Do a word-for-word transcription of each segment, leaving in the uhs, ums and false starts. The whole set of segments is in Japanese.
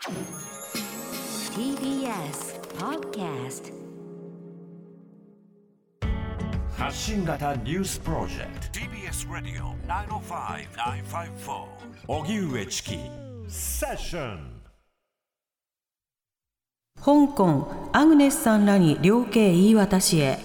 ティービーエス Podcast 発信型ニュースプロジェクト ティービーエス Radio きゅうまるご、きゅうごよん荻上チキセッション。 香港アグネスさんらに量刑言い渡しへ。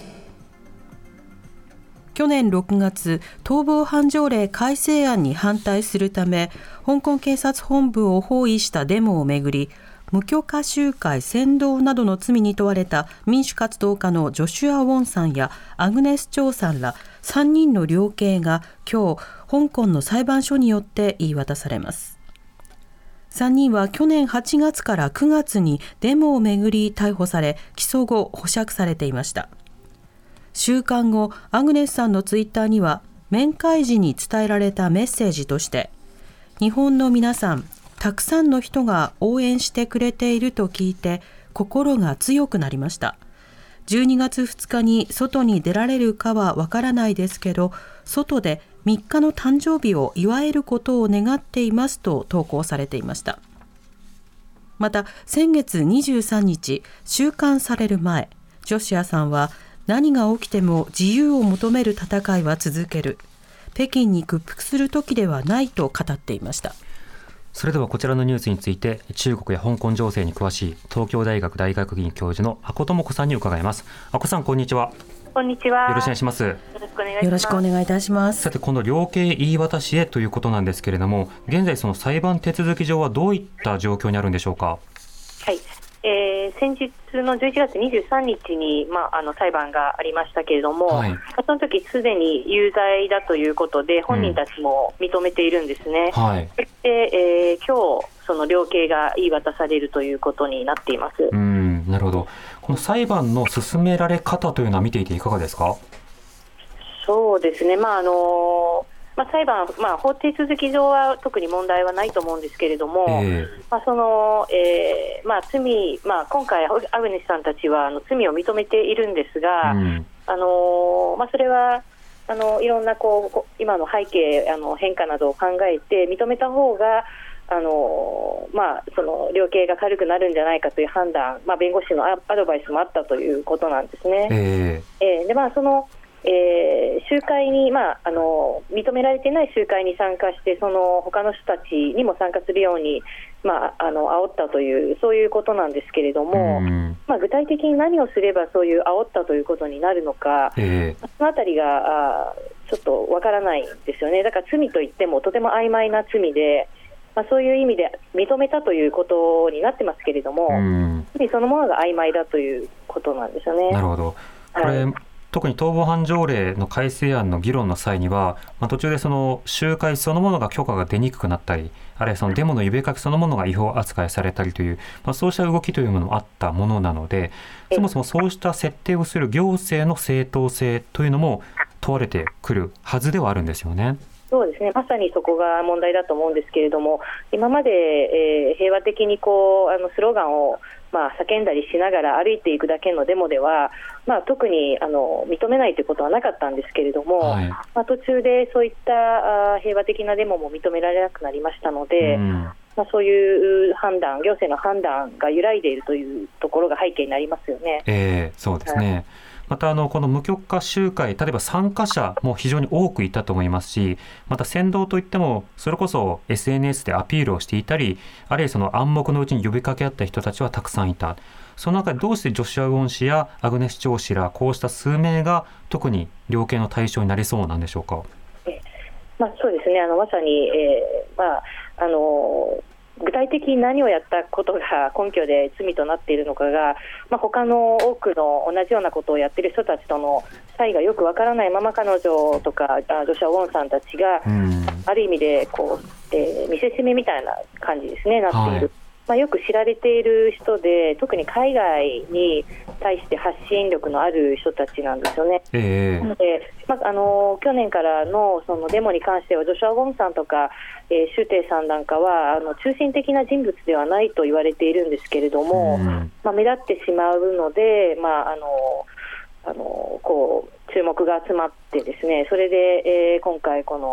去年ろくがつ、逃亡犯条例改正案に反対するため香港警察本部を包囲したデモをめぐり、無許可集会扇動などの罪に問われた民主活動家のジョシュア・ウォンさんやアグネス・チョウさんらさんにんの量刑が今日香港の裁判所によって言い渡されます。さんにんは去年はちがつからくがつにデモをめぐり逮捕され、起訴後保釈されていました。収監後、アグネスさんのツイッターには面会時に伝えられたメッセージとして、日本の皆さん、たくさんの人が応援してくれていると聞いて心が強くなりました。じゅうにがつふつかに外に出られるかはわからないですけど、外でみっかの誕生日を祝えることを願っていますと投稿されていました。また先月にじゅうさんにち、収監される前、ジョシアさんは何が起きても自由を求める戦いは続ける、北京に屈服する時ではないと語っていました。 それではこちらのニュースについて、中国や香港情勢に詳しい東京大学大学院教授の阿古智子さんに伺います。阿古さん、こんにちは。 こんにちは。 よろしくお願いします。よろしくお願いします。 よろしくお願いいたします。 さて、この量刑言い渡しへということなんですけれども、現在その裁判手続き上はどういった状況にあるんでしょうか。 はい、えー、先日のじゅういちがつにじゅうさんにちに、まあ、あの裁判がありましたけれども、はい、その時すでに有罪だということで本人たちも認めているんですね、うんはい、で、えー、今日その量刑が言い渡されるということになっています。 うん、なるほど。この裁判の進められ方というのは見ていていかがですか。 そうですね、まああのまあ、裁判、まあ、法手続き上は特に問題はないと思うんですけれども、えーまあそのえーまあ罪まあ、今回アグネスさんたちはあの罪を認めているんですが、うんあのまあ、それはあのいろんなこう今の背景あの変化などを考えて認めた方があの、まあ、その量刑が軽くなるんじゃないかという判断、まあ、弁護士のアドバイスもあったということなんですね。えーえーでまあそのえー、集会に、まあ、あの認められていない集会に参加してその他の人たちにも参加するように、まあ、あの煽ったというそういうことなんですけれども、まあ、具体的に何をすればそういう煽ったということになるのか、えー、そのあたりがあちょっとわからないんですよね。だから罪といってもとても曖昧な罪で、まあ、そういう意味で認めたということになってますけれども、罪そのものが曖昧だということなんですよね。 なるほど。これ、はい特に逃亡犯条例の改正案の議論の際には、まあ、途中でその集会そのものが許可が出にくくなったり、あるいはそのデモの呼びかけそのものが違法扱いされたりという、まあ、そうした動きというものもあったものなので、そもそもそうした設定をする行政の正当性というのも問われてくるはずではあるんですよね。 そうですね、まさにそこが問題だと思うんですけれども、今まで、えー、平和的にこうあのスローガンをまあ、叫んだりしながら歩いていくだけのデモでは、まあ、特にあの認めないということはなかったんですけれども、はいまあ、途中でそういったあ平和的なデモも認められなくなりましたので、うんまあ、そういう判断、行政の判断が揺らいでいるというところが背景になりますよね。 えー、そうですね、はいまたあのこの無許可集会、例えば参加者も非常に多くいたと思いますし、また扇動といってもそれこそ エスエヌエス でアピールをしていたり、あるいはその暗黙のうちに呼びかけ合った人たちはたくさんいた。その中でどうしてジョシュア・ウォン氏やアグネス・チョウ氏らこうした数名が特に量刑の対象になりそうなんでしょうか。 え、まあ、そうですね、あのまさに、えーまああの具体的に何をやったことが根拠で罪となっているのかが、まあ、他の多くの同じようなことをやっている人たちとの差異がよくわからないまま、彼女とかジョシュア・ウォンさんたちがある意味でこう、えー、見せしめみたいな感じですね、なっている、はいまあ、よく知られている人で、特に海外に対して発信力のある人たちなんですよね。えー、なので、まあ、あの去年から の, そのデモに関してはジョシュア・ウォンさんとか、えー、シュウテイさんなんかはあの中心的な人物ではないと言われているんですけれども、うんまあ、目立ってしまうので、まあ、あのあのこう注目が集まってですね、それで、えー、今回この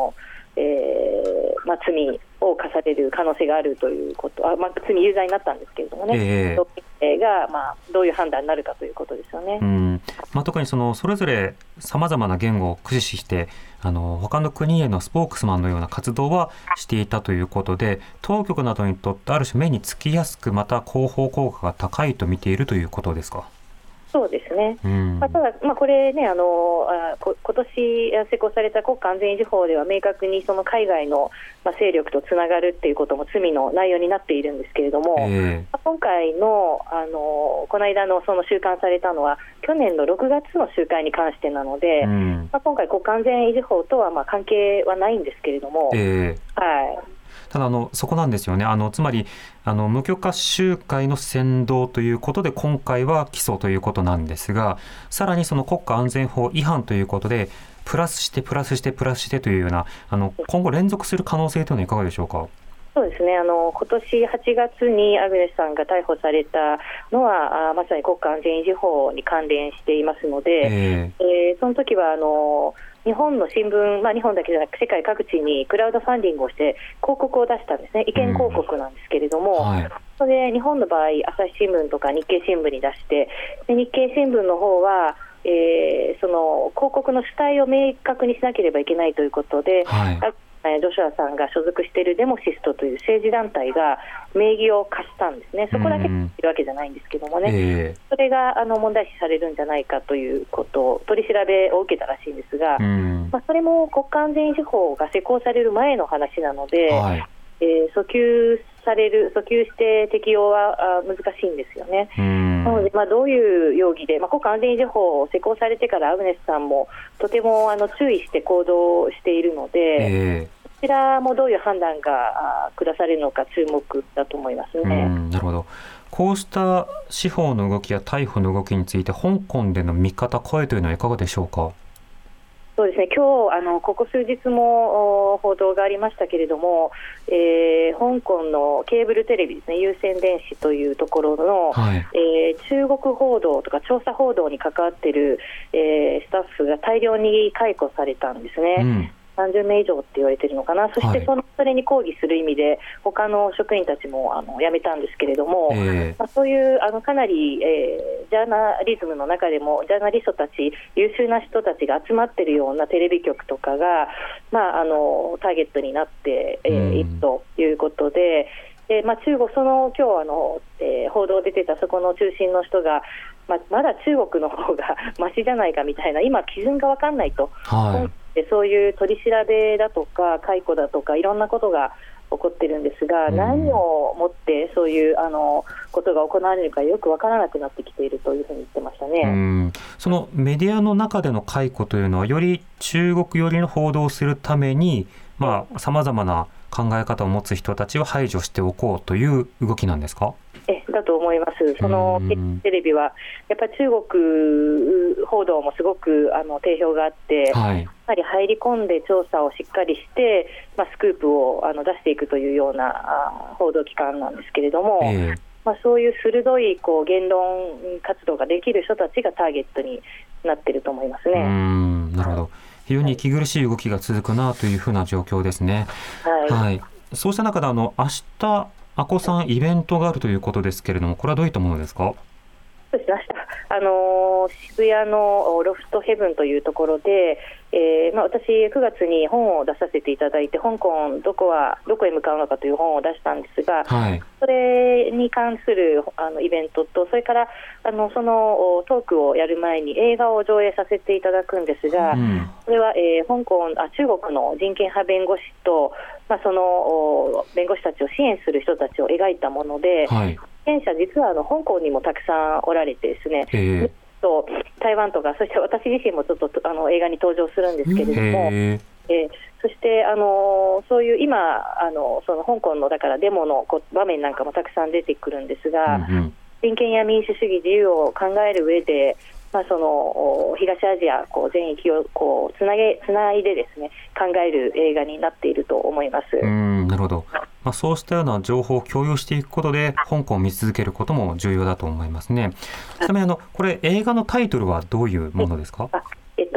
えーまあ、罪を課される可能性があるということあ、まあ、罪有罪になったんですけれどもね、えー、が、まあ、どういう判断になるかということですよね。 うん、まあ、特にそのそれぞれさまざまな言語を駆使してあの他の国へのスポークスマンのような活動はしていたということで、当局などにとってある種目につきやすく、また広報効果が高いと見ているということですか。 そうですね、 うんまあ、ただ、まあ、これね、あのあこ今年施行された国家安全維持法では明確にその海外の、まあ、勢力とつながるっていうことも罪の内容になっているんですけれども、えーまあ、今回の、あのこの間のその収監されたのは去年のろくがつの集会に関してなので、うんまあ、今回国家安全維持法とはまあ関係はないんですけれども、えーはいただあのそこなんですよね。あのつまりあの無許可集会の扇動ということで今回は起訴ということなんですが、さらにその国家安全法違反ということでプラスしてプラスしてプラスしてというようなあの今後連続する可能性というのはいかがでしょうか。 そうですね、あの今年はちがつにアグネスさんが逮捕されたのはあまさに国家安全維持法に関連していますので、えーえー、その時はあの日本の新聞、まあ、日本だけじゃなく世界各地にクラウドファンディングをして広告を出したんですね。意見広告なんですけれども、うんはい、それで日本の場合朝日新聞とか日経新聞に出して、で日経新聞の方はえー、その広告の主体を明確にしなければいけないということで、はい、ジョシュアさんが所属しているデモシストという政治団体が名義を貸したんですね。そこだけいるわけじゃないんですけどもね、えー、それがあの問題視されるんじゃないかということを取り調べを受けたらしいんですが、まあ、それも国家安全維持法が施行される前の話なので、はい、えー、訴求される訴求して適用は難しいんですよね。なので、まあ、どういう容疑で、まあ、国家安全維持法を施行されてからアグネスさんもとてもあの注意して行動しているので、えー、こちらもどういう判断が下されるのか注目だと思いますね。 うん、なるほど。こうした司法の動きや逮捕の動きについて香港での見方声というのはいかがでしょうか。 そうですね、今日あのここ数日も報道がありましたけれども、えー、香港のケーブルテレビですね、有線電視というところの、はい、えー、中国報道とか調査報道に関わっている、えー、スタッフが大量に解雇されたんですね。うん、さんじゅうめい以上って言われているのかな。そしてそのそれに抗議する意味で他の職員たちもあの辞めたんですけれども、えーまあ、そういうあのかなり、えー、ジャーナリズムの中でもジャーナリストたち優秀な人たちが集まっているようなテレビ局とかが、まあ、あのターゲットになっている、えー、ということで、でまあ、中国その今日あの、えー、報道出てたそこの中心の人が、まあ、まだ中国の方がマシじゃないかみたいな、今基準が分かんないと、はい、でそういう取り調べだとか解雇だとかいろんなことが起こってるんですが、うん、何をもってそういうあのことが行われるかよく分からなくなってきているというふうに言ってましたね。うん、 そのメディアの中での解雇というのはより中国寄りの報道をするためにさまざまな考え方を持つ人たちを排除しておこうという動きなんですか。 えだと思います。そのテレビはやっぱり中国報道もすごくあの定評があって、はい、やはり入り込んで調査をしっかりして、まあ、スクープをあの出していくというようなあ報道機関なんですけれども、えーまあ、そういう鋭いこう言論活動ができる人たちがターゲットになっていると思いますね。うーん、なるほど。非常に息苦しい動きが続くなというふうな状況ですね。はいはい、そうした中であの明日阿古さんイベントがあるということですけれども、これはどういったものですか。 そうですね、明日、あのー、渋谷のロフトヘブンというところで、えーまあ、私くがつに本を出させていただいて、香港どこはどこへ向かうのかという本を出したんですが、はい、それに関するあのイベントと、それからあのそのトークをやる前に映画を上映させていただくんですが、うん、それは、えー、香港あ中国の人権派弁護士と、まあ、その弁護士たちを支援する人たちを描いたもので、はい、支援者実はあの香港にもたくさんおられてですね、えーと台湾とか、そして私自身もちょっとあの映画に登場するんですけれども、えーえー、そしてあのそういう今あのその香港のだからデモの場面なんかもたくさん出てくるんですが、うんうん、人権や民主主義自由を考える上で、まあ、その東アジアこう全域をこうつなげつないでですね考える映画になっていると思います。 うーん、なるほど。まあ、そうしたような情報を共有していくことで香港を見続けることも重要だと思いますね。ちなみにあのこれ映画のタイトルはどういうものですか。 あえっと、あ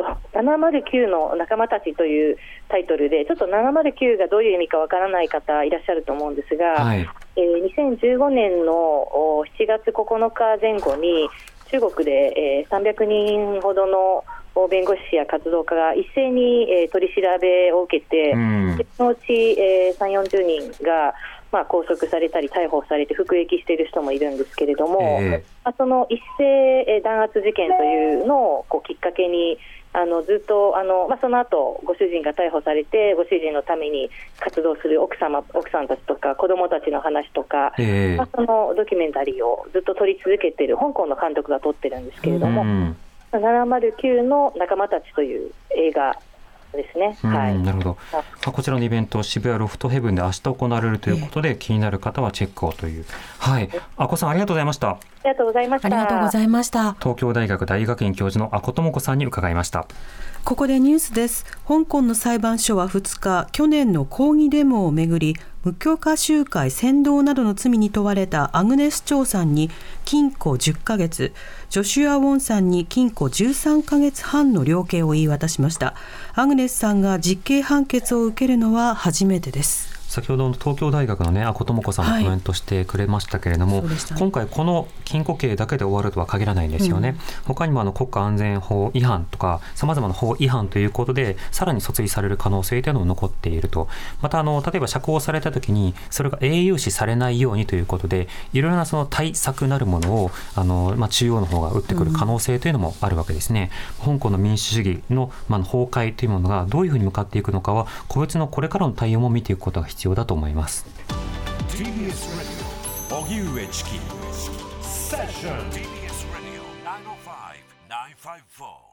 ななまるきゅうの仲間たちというタイトルで、ちょっとななまるきゅうがどういう意味かわからない方いらっしゃると思うんですが、はい、えー、にせんじゅうごねんのしちがつここのか前後に中国で、えー、さんびゃくにんほどの弁護士や活動家が一斉に、えー、取り調べを受けて、うん、そのうち、えー、さんじゅう、よんじゅうにんが、まあ、拘束されたり逮捕されて服役している人もいるんですけれども、えーまあ、その一斉弾圧事件というのをこうきっかけにあのずっとあの、まあ、その後ご主人が逮捕されてご主人のために活動する奥様奥さんたちとか子どもたちの話とか、えーまあ、そのドキュメンタリーをずっと撮り続けている香港の監督が撮ってるんですけれども、ななまるきゅうの仲間たちという映画ですね。はい、なるほど。 まあ、こちらのイベント渋谷ロフトヘブンで明日行われるということで、えー、気になる方はチェックをという。はい。あこさんありがとうございました。ありがとうございました。 ありがとうございました。 東京大学大学院教授の阿古智子さんに伺いました。 ここでニュースです。香港の裁判所はふつか、去年の抗議デモをめぐり無許可集会扇動などの罪に問われたアグネス・チョウさんに禁錮じゅっかげつ、ジョシュア・ウォンさんに禁錮じゅうさんかげつはんの量刑を言い渡しました。アグネスさんが実刑判決を受けるのは初めてです。 先ほどの東京大学のね阿古智子さんもコメントしてくれましたけれども、はい、今回この禁錮刑だけで終わるとは限らないんですよね、うん、他にもあの国家安全法違反とかさまざまな法違反ということでさらに訴追される可能性というのも残っていると。またあの例えば釈放された時にそれが英雄視されないようにということでいろいろなその対策なるものをあの、まあ、中央の方が打ってくる可能性というのもあるわけですね、うん、香港の民主主義の、まあ、崩壊というものがどういうふうに向かっていくのかは個別のこれからの対応も見ていくことが必要だと思います。 ティービーエス ラジオ荻上チキセッション ティービーエス ラジオきゅうまるご きゅうごよ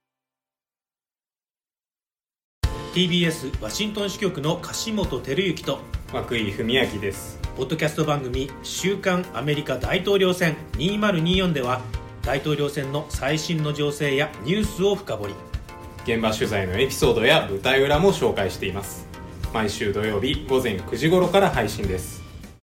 んティービーエス ワシントン支局の樫本照之と涌井文明です。 ポッドキャスト番組週刊アメリカ大統領選にせんにじゅうよんでは大統領選の最新の情勢やニュースを深掘り、 現場取材のエピソードや舞台裏も紹介しています。毎週土曜日午前くじ頃から配信です。